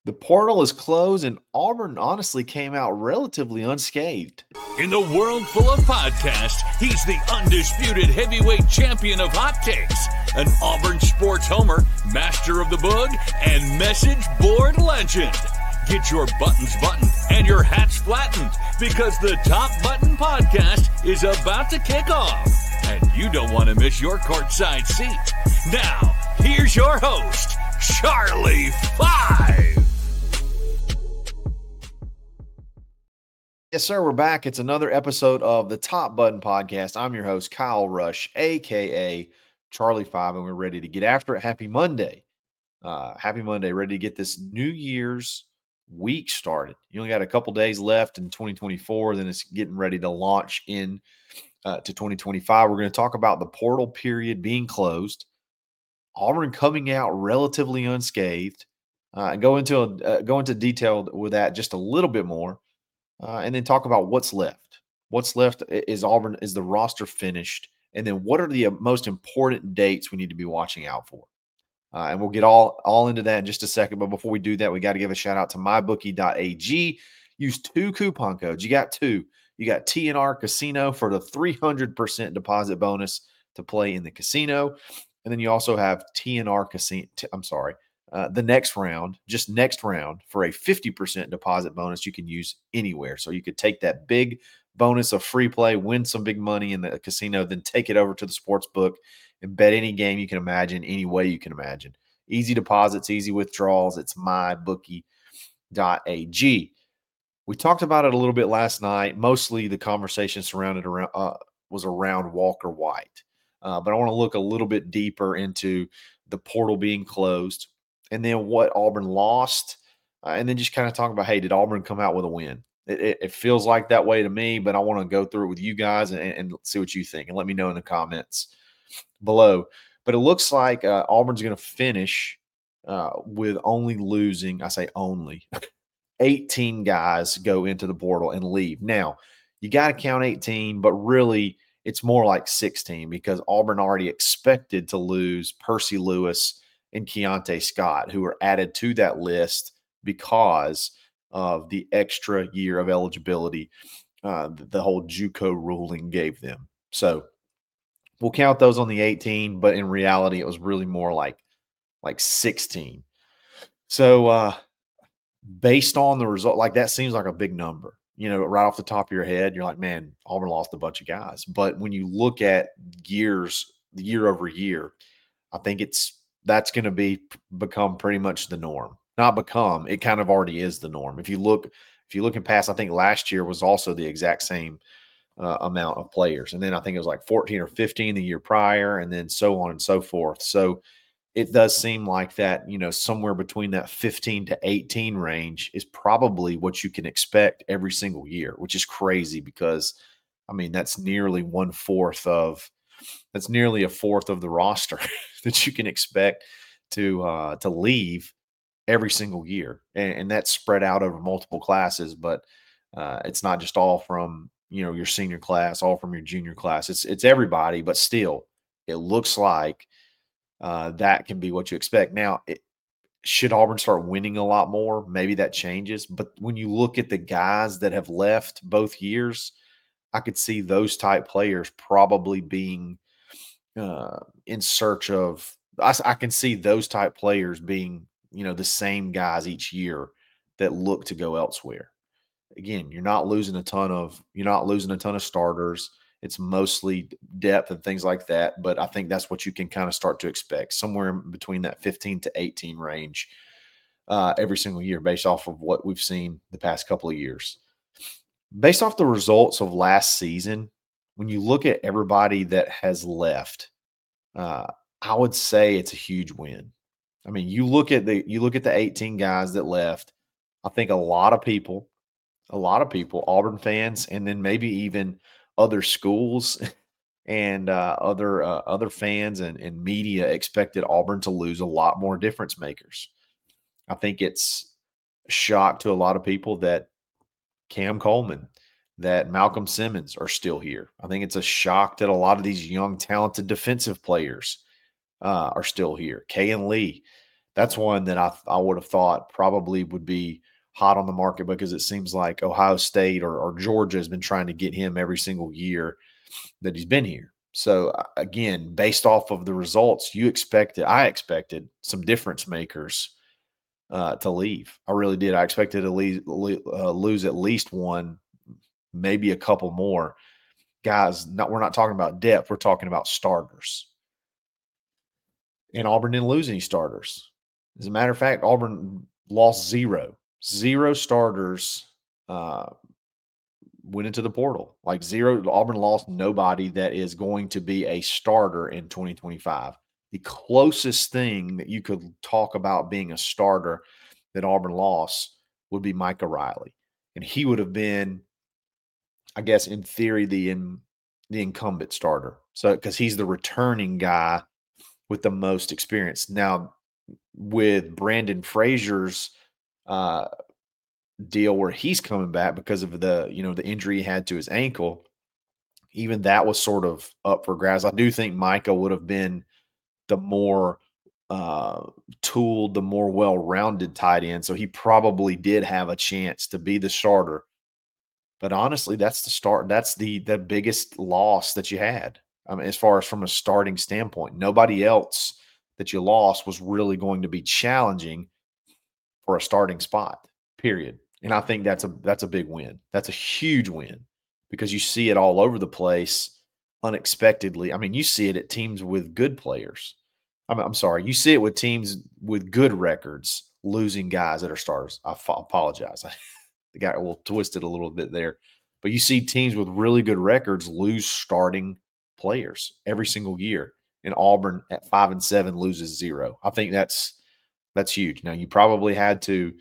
The portal is closed, and Auburn honestly came out relatively unscathed. In the world full of podcasts, he's the undisputed heavyweight champion of hot takes, an Auburn sports homer, master of the boog, and message board legend. Get your buttons buttoned and your hats flattened because the Top Button Podcast is about to kick off, and you don't want to miss your courtside seat. Now, here's your host, Charlie Five. Yes, sir. We're back. It's another episode of the Top Button Podcast. I'm your host, Kyle Rush, a.k.a. Charlie Five, and we're ready to get after it. Happy Monday. Happy Monday. Ready to get this New Year's week started. You only got a couple days left in 2024. Then it's getting ready to launch in to 2025. We're going to talk about the portal period being closed, Auburn coming out relatively unscathed, and go into detail with that just a little bit more. And then talk about what's left. What's left is Auburn, is the roster finished? And then what are the most important dates we need to be watching out for? And we'll get all into that in just a second. But before we do that, we got to give a shout out to mybookie.ag. Use 2 coupon codes. You got 2. You got TNR Casino for the 300% deposit bonus to play in the casino. And then you also have TNR Casino. The next round, just next round, for a 50% deposit bonus you can use anywhere. So you could take that big bonus of free play, win some big money in the casino, then take it over to the sports book and bet any game you can imagine, any way you can imagine. Easy deposits, easy withdrawals. It's mybookie.ag. We talked about it a little bit last night. Mostly the conversation was around Walker White. But I want to look a little bit deeper into the portal being closed, and then what Auburn lost, and then just kind of talk about, hey, did Auburn come out with a win? It feels like that way to me, but I want to go through it with you guys and see what you think, and let me know in the comments below. But it looks like Auburn's going to finish with only losing, I say only, 18 guys go into the portal and leave. Now, you got to count 18, but really it's more like 16 because Auburn already expected to lose Percy Lewis and Keontae Scott, who were added to that list because of the extra year of eligibility the whole JUCO ruling gave them. So we'll count those on the 18, but in reality, it was really more like 16. So based on the result, like that seems like a big number. You know, right off the top of your head, you're like, man, Auburn lost a bunch of guys. But when you look at year over year, I think that's going to become pretty much the norm. Not become, it kind of already is the norm. If you look in past, I think last year was also the exact same amount of players. And then I think it was like 14 or 15 the year prior, and then so on and so forth. So it does seem like that, you know, somewhere between that 15 to 18 range is probably what you can expect every single year, which is crazy because, I mean, that's nearly a fourth of the roster that you can expect to leave every single year. And that's spread out over multiple classes, but it's not just all from, you know, your senior class, all from your junior class. It's everybody, but still it looks like that can be what you expect. Now, should Auburn start winning a lot more? Maybe that changes. But when you look at the guys that have left both years, I could see those type players probably being in search of – I can see those type players being, you know, the same guys each year that look to go elsewhere. Again, you're not losing a ton of starters. It's mostly depth and things like that, but I think that's what you can kind of start to expect, somewhere between that 15 to 18 range every single year based off of what we've seen the past couple of years. Based off the results of last season, when you look at everybody that has left, I would say it's a huge win. I mean, you look at the 18 guys that left. I think a lot of people, Auburn fans, and then maybe even other schools and other fans and media expected Auburn to lose a lot more difference makers. I think it's a shock to a lot of people that Cam Coleman, that Malcolm Simmons are still here. I think it's a shock that a lot of these young, talented defensive players are still here. Kayan Lee, That's one that I would have thought probably would be hot on the market because it seems like Ohio State or Georgia has been trying to get him every single year that he's been here. So again, based off of the results, I expected some difference makers to leave. I really did. I expected to lose at least one, maybe a couple more guys. We're not talking about depth. We're talking about starters. And Auburn didn't lose any starters. As a matter of fact, Auburn lost zero starters went into the portal. Like zero, Auburn lost nobody that is going to be a starter in 2025. The closest thing that you could talk about being a starter that Auburn lost would be Micah Riley. And he would have been, I guess, in theory, the incumbent starter. So, because he's the returning guy with the most experience. Now, with Brandon Frazier's deal where he's coming back because of the injury he had to his ankle, even that was sort of up for grabs. I do think Micah would have been the more tooled, the more well-rounded tight end. So he probably did have a chance to be the starter. But honestly, that's the start. That's the biggest loss that you had. I mean, as far as from a starting standpoint, nobody else that you lost was really going to be challenging for a starting spot, period. And I think that's a big win. That's a huge win because you see it all over the place unexpectedly. I mean, you see it at teams with good players. I'm sorry. You see it with teams with good records losing guys that are starters. I apologize. The guy will twist it a little bit there. But you see teams with really good records lose starting players every single year. And Auburn at 5-7 loses zero. I think that's huge. Now you probably had to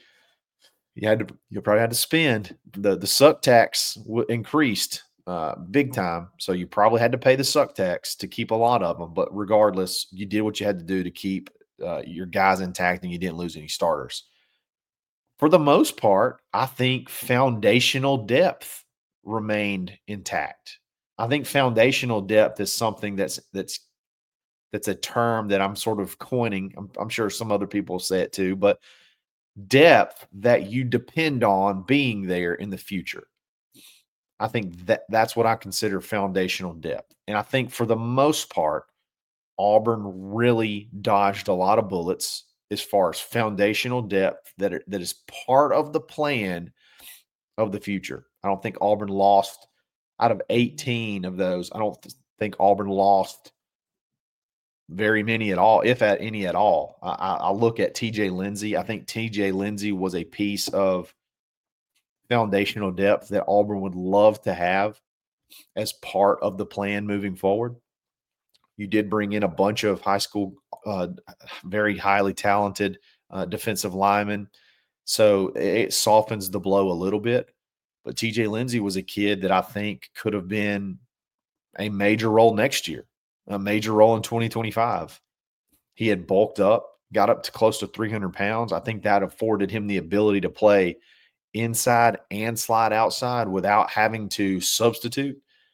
spend the suck tax increased big time. So you probably had to pay the suck tax to keep a lot of them. But regardless, you did what you had to do to keep your guys intact, and you didn't lose any starters. For the most part, I think foundational depth remained intact. I think foundational depth is something that's a term that I'm sort of coining. I'm sure some other people say it too, but depth that you depend on being there in the future. I think that's what I consider foundational depth. And I think for the most part, Auburn really dodged a lot of bullets as far as foundational depth that is part of the plan of the future. I don't think Auburn lost out of 18 of those. I don't think Auburn lost very many at all, if at any at all. I look at TJ Lindsey. I think TJ Lindsey was a piece of foundational depth that Auburn would love to have as part of the plan moving forward. You did bring in a bunch of high school, very highly talented defensive linemen. So it softens the blow a little bit. But TJ Lindsey was a kid that I think could have been a major role next year, a major role in 2025. He had bulked up, got up to close to 300 pounds. I think that afforded him the ability to play inside and slide outside without having to substitute.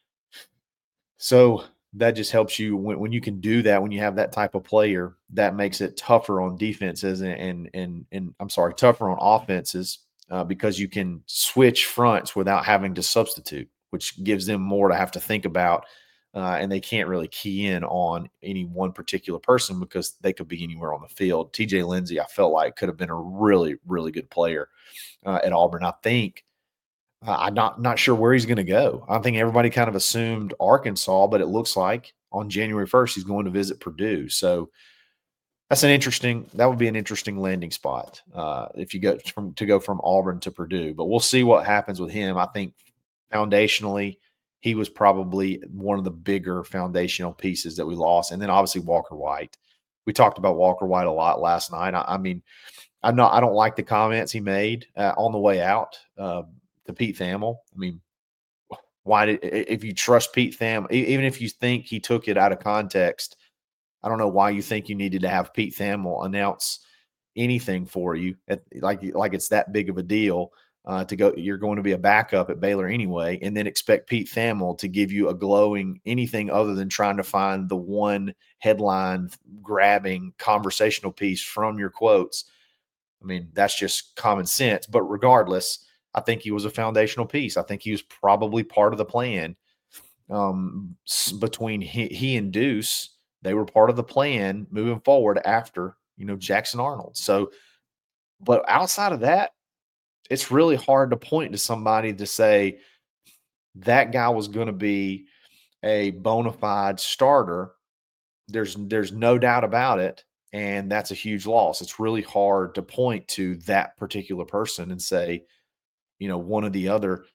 So that just helps you when you can do that, when you have that type of player, that makes it tougher on defenses and tougher on offenses because you can switch fronts without having to substitute, which gives them more to have to think about. And they can't really key in on any one particular person because they could be anywhere on the field. TJ Lindsey, I felt like, could have been a really, really good player at Auburn. I think I'm not sure where he's going to go. I think everybody kind of assumed Arkansas, but it looks like on January 1st he's going to visit Purdue. So that would be an interesting landing spot if you go from Auburn to Purdue. But we'll see what happens with him. I think foundationally, he was probably one of the bigger foundational pieces that we lost. And then obviously Walker White. We talked about Walker White a lot last night. I don't like the comments he made on the way out to Pete Thamel. I mean, if you trust Pete Thamel, even if you think he took it out of context, I don't know why you think you needed to have Pete Thamel announce anything for you like it's that big of a deal. to go. You're going to be a backup at Baylor anyway, and then expect Pete Thamel to give you a glowing anything other than trying to find the one headline grabbing conversational piece from your quotes. I mean, that's just common sense. But regardless, I think he was a foundational piece. I think he was probably part of the plan between he and Deuce. They were part of the plan moving forward after, Jackson Arnold. So, but outside of that, it's really hard to point to somebody to say that guy was going to be a bona fide starter. There's no doubt about it. And that's a huge loss. It's really hard to point to that particular person and say, one of the other,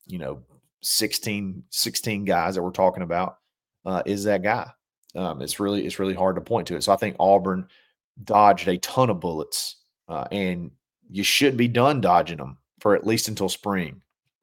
16 guys that we're talking about is that guy. It's really hard to point to it. So I think Auburn dodged a ton of bullets, and you should be done dodging them for at least until spring.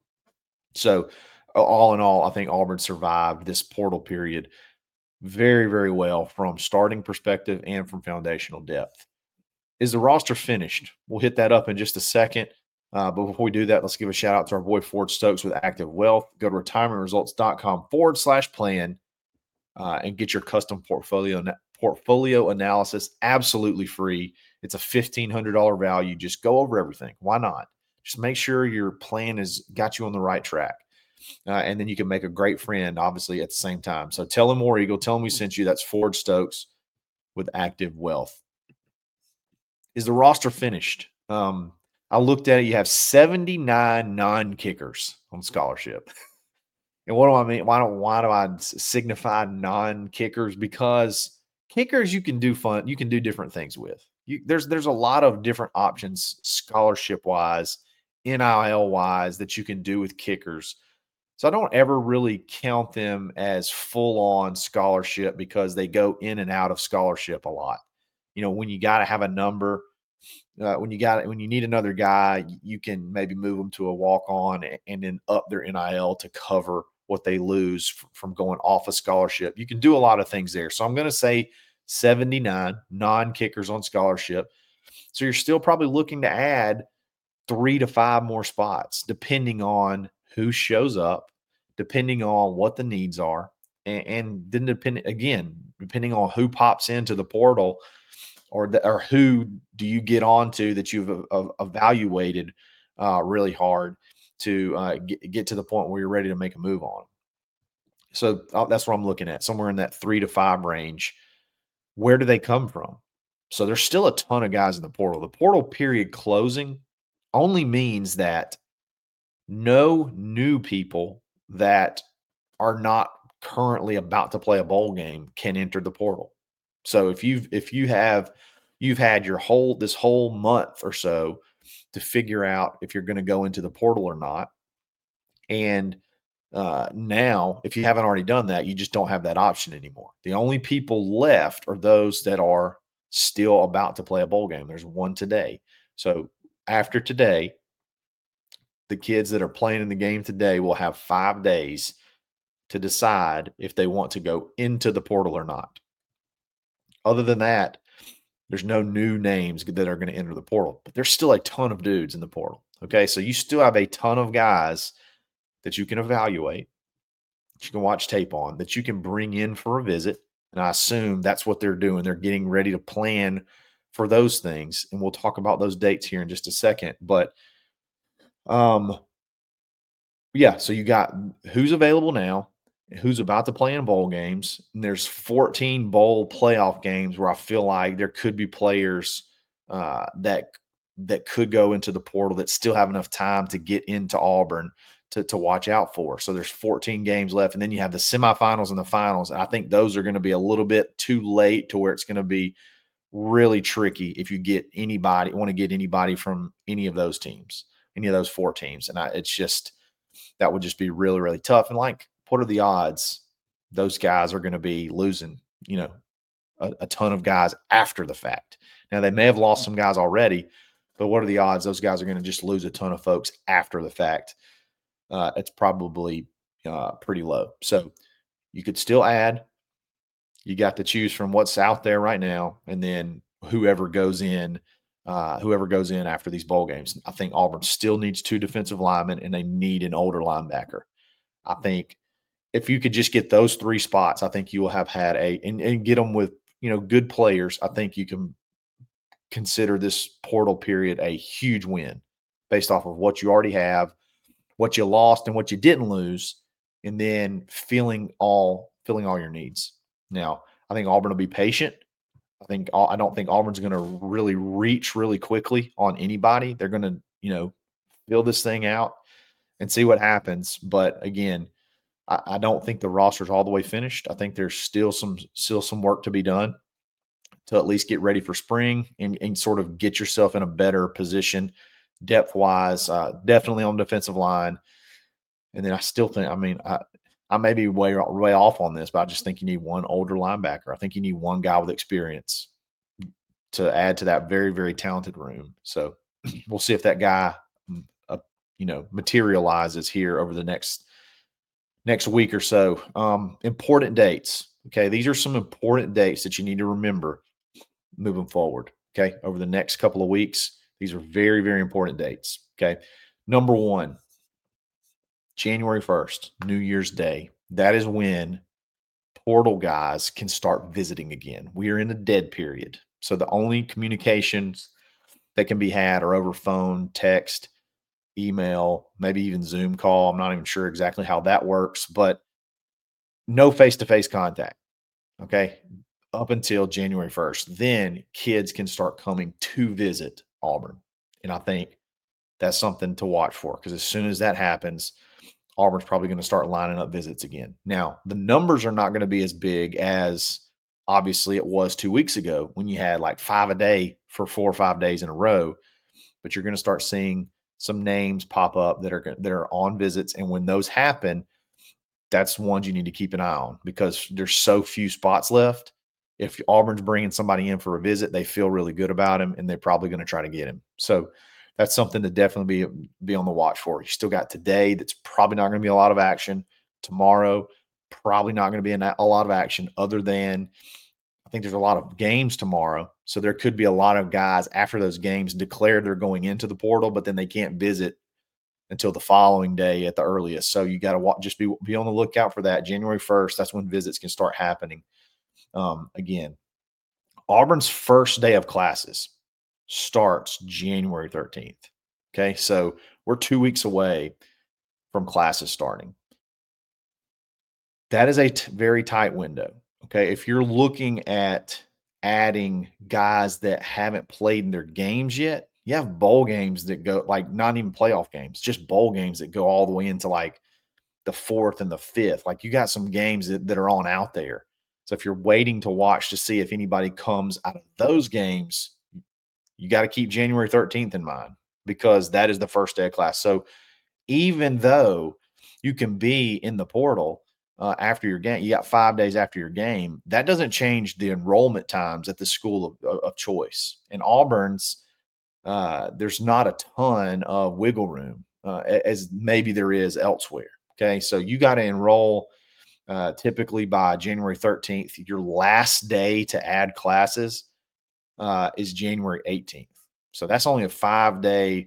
So all in all, I think Auburn survived this portal period very, very well from starting perspective and from foundational depth. Is the roster finished? We'll hit that up in just a second. But before we do that, let's give a shout out to our boy Ford Stokes with Active Wealth. Go to retirementresults.com/plan and get your custom portfolio analysis absolutely free. It's a $1,500 value. Just go over everything. Why not? Just make sure your plan has got you on the right track. And then you can make a great friend, obviously, at the same time. So tell him War Eagle. Tell him we sent you. That's Ford Stokes with Active Wealth. Is the roster finished? I looked at it. You have 79 non-kickers on scholarship. And what do I mean? Why do I signify non-kickers? Because kickers you can do different things with. There's a lot of different options scholarship-wise, NIL-wise that you can do with kickers. So I don't ever really count them as full-on scholarship because they go in and out of scholarship a lot. When you got to have a number, when you need another guy, you can maybe move them to a walk-on and then up their NIL to cover what they lose from going off a scholarship. You can do a lot of things there. So I'm going to say 79 non-kickers on scholarship. So you're still probably looking to add 3 to 5 more spots, depending on who shows up, depending on what the needs are, and then depending on who pops into the portal or who do you get onto that you've evaluated really hard to get to the point where you're ready to make a move on. So that's what I'm looking at, somewhere in that 3 to 5 range. Where do they come from? So there's still a ton of guys in the portal. The portal period closing only means that no new people that are not currently about to play a bowl game can enter the portal. So if you've had this whole month or so to figure out if you're going to go into the portal or not, and now if you haven't already done that, you just don't have that option anymore. The only people left are those that are still about to play a bowl game. There's one today. So after today, the kids that are playing in the game today will have 5 days to decide if they want to go into the portal or not. Other than that, there's no new names that are going to enter the portal, but there's still a ton of dudes in the portal. Okay. So you still have a ton of guys that you can evaluate, that you can watch tape on, that you can bring in for a visit. And I assume that's what they're doing. They're getting ready to plan for those things. And we'll talk about those dates here in just a second. But yeah, so you got who's available now, who's about to play in bowl games. And there's 14 bowl playoff games where I feel like there could be players that could go into the portal that still have enough time to get into Auburn to watch out for. So there's 14 games left. And then you have the semifinals and the finals. And I think those are going to be a little bit too late to where it's going to be really tricky if you want to get anybody from any of those teams, any of those 4 teams. And that would just be really, really tough. And what are the odds those guys are going to be losing, a ton of guys after the fact? Now, they may have lost some guys already, but what are the odds those guys are going to just lose a ton of folks after the fact? It's probably pretty low. So you could still add. You got to choose from what's out there right now, and then whoever goes in whoever goes in after these bowl games. I think Auburn still needs 2 defensive linemen, and they need an older linebacker. I think if you could just get those 3 spots, I think you will have had and get them with, good players. I think you can consider this portal period a huge win based off of what you already have, what you lost and what you didn't lose, and then filling all your needs. Now, I think Auburn will be patient. I don't think Auburn's going to really reach really quickly on anybody. They're going to, fill this thing out and see what happens. But again, I don't think the roster's all the way finished. I think there's still some work to be done to at least get ready for spring and sort of get yourself in a better position depth-wise, definitely on the defensive line. And then I still think, I may be way off on this, but I just think you need one older linebacker. I think you need one guy with experience to add to that very, very talented room. So we'll see if that guy, materializes here over the next week or so. Important dates. Okay. These are some important dates that you need to remember moving forward. Okay. Over the next couple of weeks, these are very, very important dates. Okay. Number 1, January 1st, New Year's Day. That is when portal guys can start visiting again. We are in a dead period. So the only communications that can be had are over phone, text, email, maybe even Zoom call. I'm not even sure exactly how that works, but no face-to-face contact. Okay. Up until January 1st. Then kids can start coming to visit Auburn. And I think that's something to watch for, because as soon as that happens, Auburn's probably going to start lining up visits again. Now, the numbers are not going to be as big as obviously it was 2 weeks ago when you had like 5 a day for 4 or 5 days in a row, but you're going to start seeing some names pop up that are on visits. And when those happen, that's ones you need to keep an eye on, because there's so few spots left. If Auburn's bringing somebody in for a visit, they feel really good about him, and they're probably going to try to get him. So that's something to definitely be on the watch for. You still got today. That's probably not going to be a lot of action. Tomorrow, probably not going to be a lot of action, other than I think there's a lot of games tomorrow. So there could be a lot of guys after those games declare they're going into the portal, but then they can't visit until the following day at the earliest. So you got to just be on the lookout for that. January 1st, that's when visits can start happening. Again, Auburn's first day of classes starts January 13th. Okay. So we're 2 weeks away from classes starting. That is a very tight window. Okay. If you're looking at adding guys that haven't played in their games yet, you have bowl games that go, like, not even playoff games, just bowl games that go all the way into like the 4th and the 5th. Like, you got some games that are on out there. So if you're waiting to watch to see if anybody comes out of those games, you got to keep January 13th in mind, because that is the first day of class. So even though you can be in the portal after your game, you got 5 days after your game, that doesn't change the enrollment times at the school of choice. In Auburn's, there's not a ton of wiggle room as maybe there is elsewhere. Okay, so you got to enroll typically by January 13th. Your last day to add classes is January 18th. So that's only a 5-day,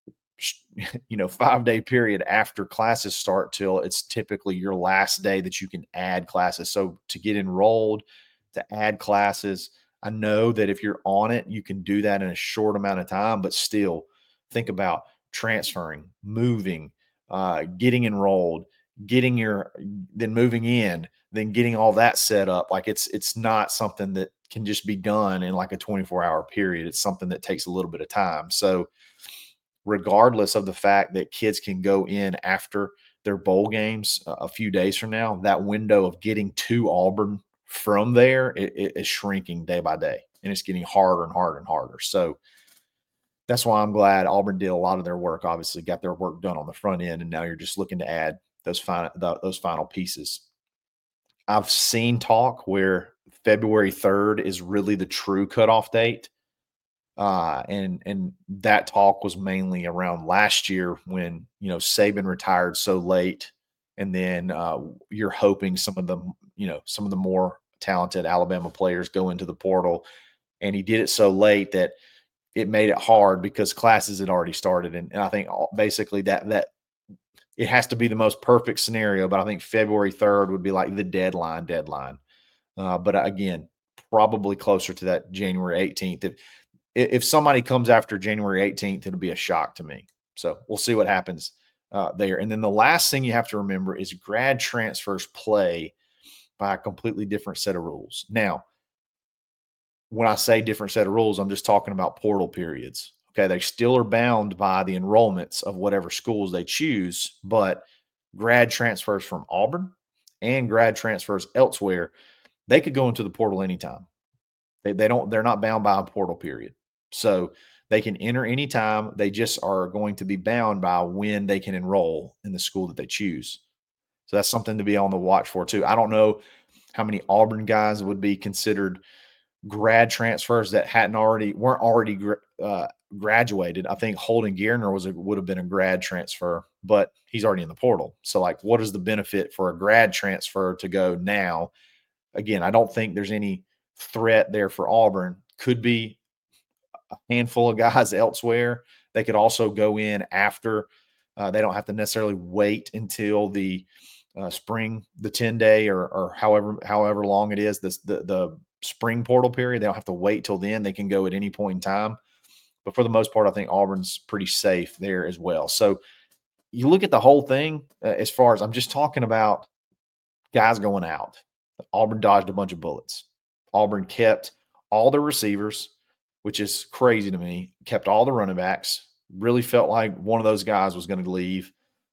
5-day period after classes start till it's typically your last day that you can add classes. So to get enrolled, to add classes, I know that if you're on it, you can do that in a short amount of time, but still think about transferring, moving, getting enrolled, then moving in, then getting all that set up. Like, it's not something that can just be done in like a 24-hour period. It's something that takes a little bit of time. So regardless of the fact that kids can go in after their bowl games a few days from now, that window of getting to Auburn from there it is shrinking day by day, and it's getting harder and harder and harder. So that's why I'm glad Auburn did a lot of their work, obviously got their work done on the front end, and now you're just looking to add those final pieces. I've seen talk where February 3rd is really the true cutoff date. And that talk was mainly around last year when, Saban retired so late, and then you're hoping some of the more talented Alabama players go into the portal, and he did it so late that it made it hard because classes had already started. And I think basically that it has to be the most perfect scenario, but I think February 3rd would be like the deadline. But again, probably closer to that January 18th. If somebody comes after January 18th, it'll be a shock to me. So we'll see what happens there. And then the last thing you have to remember is grad transfers play by a completely different set of rules. Now, when I say different set of rules, I'm just talking about portal periods. Okay, they still are bound by the enrollments of whatever schools they choose, but grad transfers from Auburn and grad transfers elsewhere, they could go into the portal anytime. They're not bound by a portal period. So they can enter anytime. They just are going to be bound by when they can enroll in the school that they choose. So that's something to be on the watch for too. I don't know how many Auburn guys would be considered grad transfers that weren't already graduated. I think Holden Gardner would have been a grad transfer, but he's already in the portal. So like, what is the benefit for a grad transfer to go now? Again, I don't think there's any threat there for Auburn. Could be a handful of guys elsewhere. They could also go in after. They don't have to necessarily wait until the spring, the 10-day or however long it is, the spring portal period. They don't have to wait till then. They can go at any point in time. But for the most part, I think Auburn's pretty safe there as well. So you look at the whole thing as far as I'm just talking about guys going out. Auburn dodged a bunch of bullets. Auburn kept all the receivers, which is crazy to me, kept all the running backs, really felt like one of those guys was going to leave,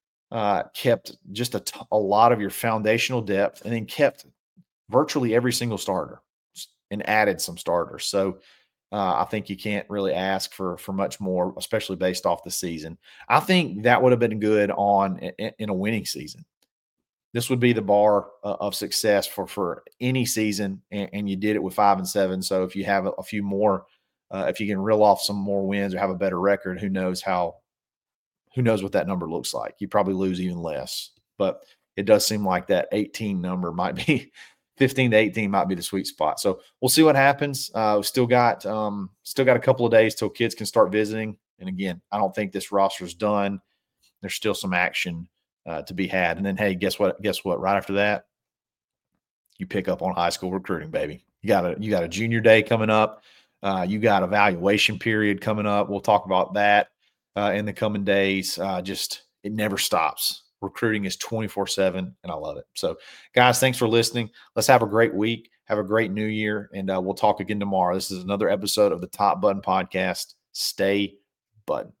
kept just a lot of your foundational depth, and then kept virtually every single starter and added some starters. So I think you can't really ask for much more, especially based off the season. I think that would have been good in a winning season. This would be the bar of success for any season, and you did it with 5 and 7. So if you have a few more, if you can reel off some more wins or have a better record, who knows what that number looks like. You probably lose even less, but it does seem like that 18 number might be 15 to 18 might be the sweet spot. So we'll see what happens. We still got a couple of days till kids can start visiting. And again, I don't think this roster's done. There's still some action to be had. And then, hey, guess what? Right after that, you pick up on high school recruiting, baby. You got a junior day coming up. You got evaluation period coming up. We'll talk about that in the coming days. It never stops. Recruiting is 24/7, and I love it. So, guys, thanks for listening. Let's have a great week. Have a great new year, and we'll talk again tomorrow. This is another episode of the Top Button Podcast. Stay buttoned.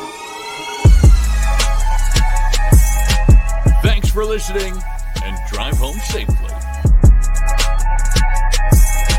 Thanks for listening, and drive home safely.